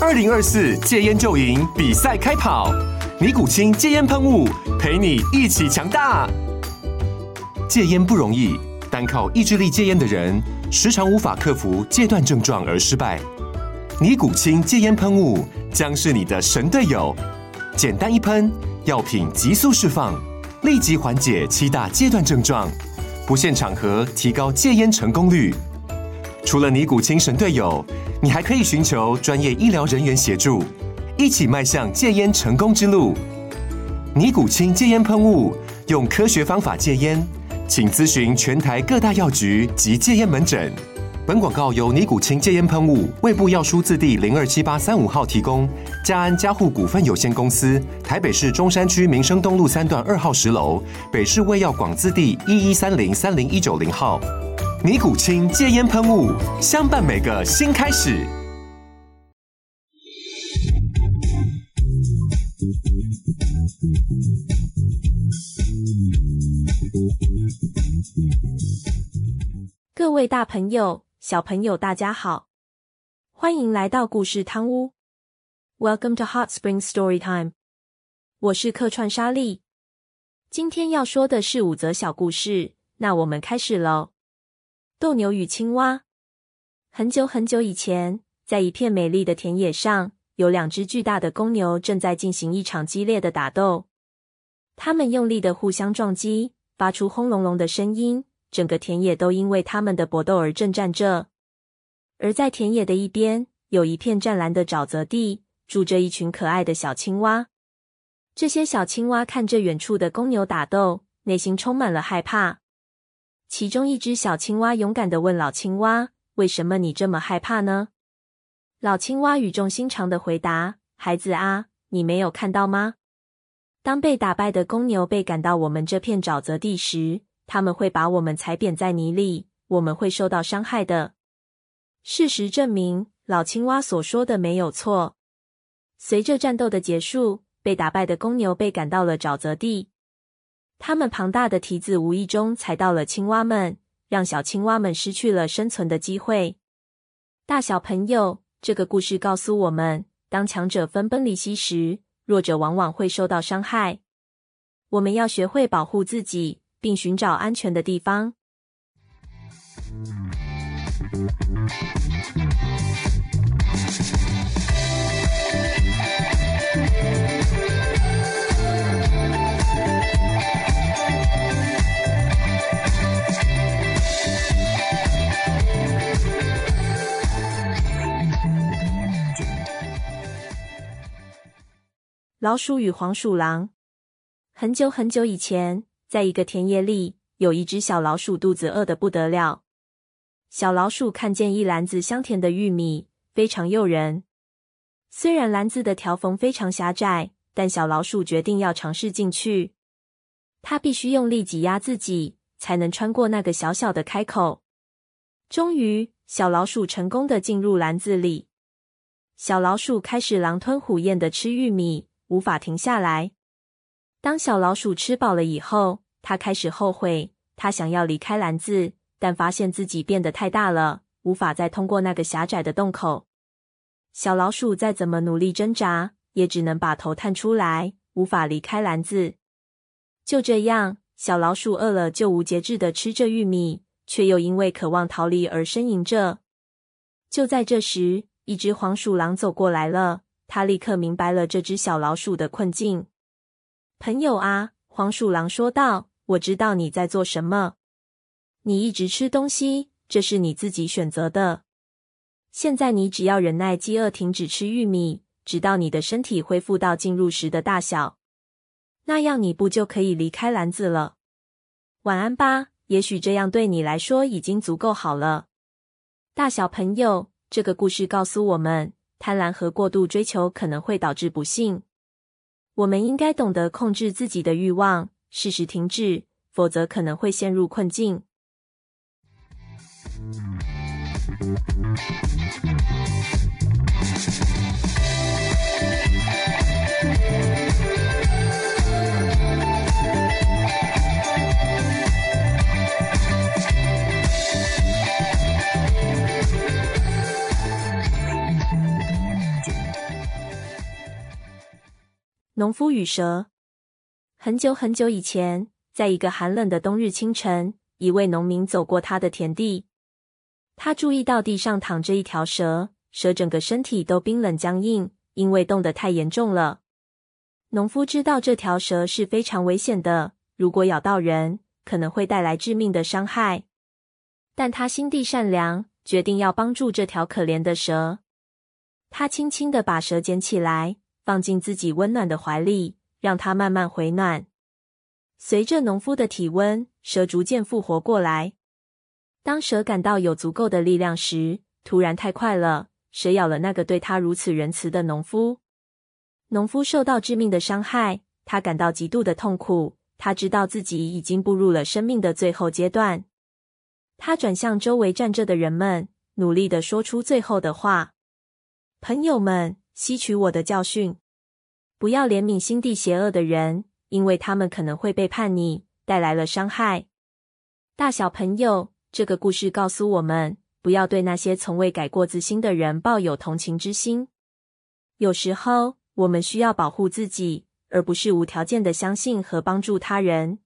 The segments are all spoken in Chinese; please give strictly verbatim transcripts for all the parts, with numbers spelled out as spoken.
二零二四戒烟就赢比赛开跑，尼古清戒烟喷雾陪你一起强大。戒烟不容易，单靠意志力戒烟的人，时常无法克服戒断症状而失败。尼古清戒烟喷雾将是你的神队友，简单一喷，药品急速释放，立即缓解七大戒断症状，不限场合提高戒烟成功率。除了尼古清神队友，你还可以寻求专业医疗人员协助，一起迈向戒烟成功之路。尼古清戒烟喷雾，用科学方法戒烟，请咨询全台各大药局及戒烟门诊。本广告由尼古清戒烟喷雾、卫部药书字第零二七八三五号提供，嘉安嘉护股份有限公司，台北市中山区民生东路三段二号十楼，北市卫药广字第一一三零三零一九零号。尼古清戒烟喷雾，相伴每个新开始。 各位大朋友、小朋友，大家好，欢迎来到故事汤屋。Welcome to Hot Springs Story Time。我是客串莎莉，今天要说的是五则小故事，那我们开始喽。斗牛与青蛙。很久很久以前，在一片美丽的田野上，有两只巨大的公牛正在进行一场激烈的打斗。它们用力的互相撞击，发出轰隆隆的声音，整个田野都因为它们的搏斗而震颤着。而在田野的一边，有一片湛蓝的沼泽地，住着一群可爱的小青蛙。这些小青蛙看着远处的公牛打斗，内心充满了害怕。其中一只小青蛙勇敢地问老青蛙：“为什么你这么害怕呢？”老青蛙语重心长地回答：“孩子啊，你没有看到吗？当被打败的公牛被赶到我们这片沼泽地时，他们会把我们踩扁在泥里，我们会受到伤害的。”事实证明，老青蛙所说的没有错。随着战斗的结束，被打败的公牛被赶到了沼泽地。它们庞大的蹄子无意中踩到了青蛙们，让小青蛙们失去了生存的机会。大小朋友，这个故事告诉我们，当强者分崩离析时，弱者往往会受到伤害。我们要学会保护自己，并寻找安全的地方。老鼠与黄鼠狼。很久很久以前，在一个田野里，有一只小老鼠肚子饿得不得了。小老鼠看见一篮子香甜的玉米，非常诱人。虽然篮子的条缝非常狭窄，但小老鼠决定要尝试进去。它必须用力挤压自己，才能穿过那个小小的开口。终于，小老鼠成功地进入篮子里。小老鼠开始狼吞虎咽地吃玉米，无法停下来。当小老鼠吃饱了以后，它开始后悔，它想要离开篮子，但发现自己变得太大了，无法再通过那个狭窄的洞口。小老鼠再怎么努力挣扎，也只能把头探出来，无法离开篮子。就这样，小老鼠饿了就无节制地吃着玉米，却又因为渴望逃离而呻吟着。就在这时，一只黄鼠狼走过来了，它立刻明白了这只小老鼠的困境。朋友啊，黄鼠狼说道，我知道你在做什么。你一直吃东西，这是你自己选择的。现在你只要忍耐饥饿，停止吃玉米，直到你的身体恢复到进入时的大小。那样你不就可以离开篮子了？晚安吧，也许这样对你来说已经足够好了。大小朋友，这个故事告诉我们，贪婪和过度追求可能会导致不幸。我们应该懂得控制自己的欲望，适时停止，否则可能会陷入困境。 农夫与蛇。很久很久以前，在一个寒冷的冬日清晨，一位农民走过他的田地。他注意到地上躺着一条蛇，蛇整个身体都冰冷僵硬，因为冻得太严重了。农夫知道这条蛇是非常危险的，如果咬到人，可能会带来致命的伤害。但他心地善良，决定要帮助这条可怜的蛇。他轻轻地把蛇捡起来，放进自己温暖的怀里，让它慢慢回暖。随着农夫的体温，蛇逐渐复活过来。当蛇感到有足够的力量时，突然太快了，蛇咬了那个对他如此仁慈的农夫。农夫受到致命的伤害，他感到极度的痛苦，他知道自己已经步入了生命的最后阶段。他转向周围站着的人们，努力地说出最后的话：朋友们，吸取我的教训，不要怜悯心地邪恶的人，因为他们可能会背叛你，带来了伤害。大小朋友，这个故事告诉我们，不要对那些从未改过自新的人抱有同情之心。有时候，我们需要保护自己，而不是无条件的相信和帮助他人。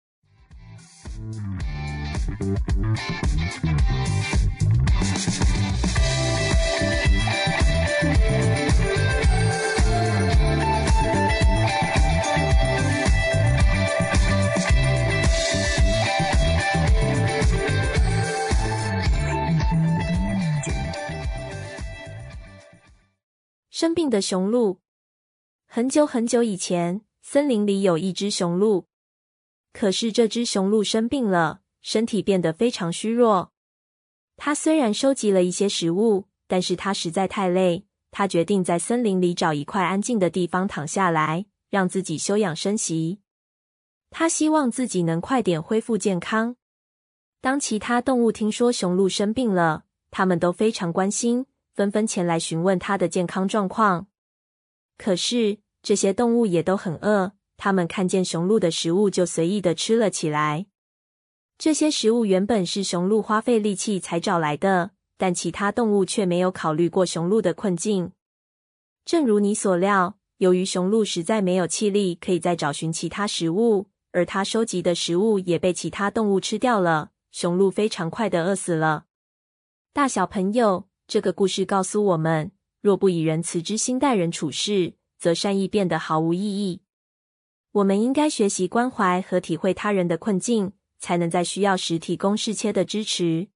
生病的雄鹿。很久很久以前，森林里有一只雄鹿。可是这只雄鹿生病了，身体变得非常虚弱。它虽然收集了一些食物，但是它实在太累，它决定在森林里找一块安静的地方躺下来，让自己休养生息。它希望自己能快点恢复健康。当其他动物听说雄鹿生病了，它们都非常关心，纷纷前来询问它的健康状况。可是这些动物也都很饿，它们看见雄鹿的食物就随意地吃了起来。这些食物原本是雄鹿花费力气才找来的，但其他动物却没有考虑过雄鹿的困境。正如你所料，由于雄鹿实在没有气力可以再找寻其他食物，而它收集的食物也被其他动物吃掉了，雄鹿非常快地饿死了。大小朋友，这个故事告诉我们，若不以仁慈之心待人处事，则善意变得毫无意义。我们应该学习关怀和体会他人的困境，才能在需要时提供适切的支持。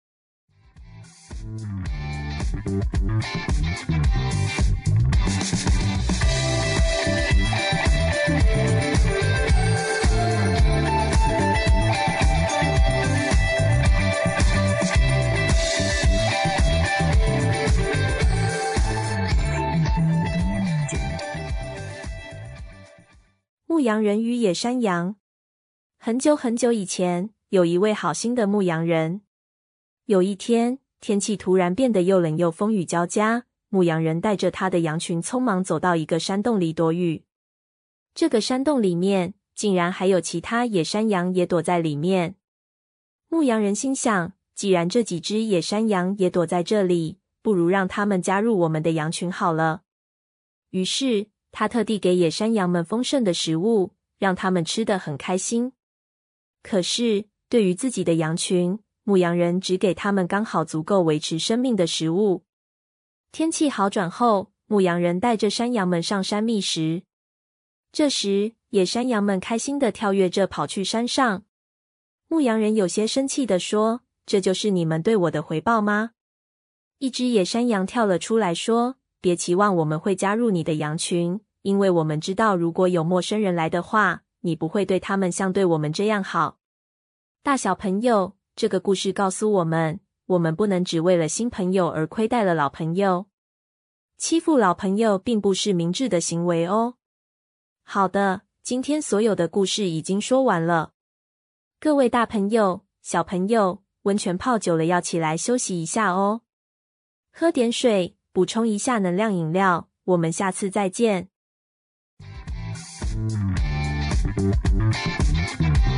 牧羊人与野山羊。很久很久以前，有一位好心的牧羊人。有一天，天气突然变得又冷又风雨交加，牧羊人带着他的羊群匆忙走到一个山洞里躲雨。这个山洞里面，竟然还有其他野山羊也躲在里面。牧羊人心想，既然这几只野山羊也躲在这里，不如让他们加入我们的羊群好了。于是，他特地给野山羊们丰盛的食物，让他们吃得很开心。可是，对于自己的羊群，牧羊人只给他们刚好足够维持生命的食物。天气好转后，牧羊人带着山羊们上山觅食。这时，野山羊们开心地跳跃着跑去山上。牧羊人有些生气地说：“这就是你们对我的回报吗？”一只野山羊跳了出来说：“别期望我们会加入你的羊群，因为我们知道如果有陌生人来的话，你不会对他们像对我们这样好。”大小朋友，这个故事告诉我们，我们不能只为了新朋友而亏待了老朋友。欺负老朋友并不是明智的行为哦。好的，今天所有的故事已经说完了。各位大朋友、小朋友，温泉泡久了要起来休息一下哦。喝点水，补充一下能量饮料，我们下次再见。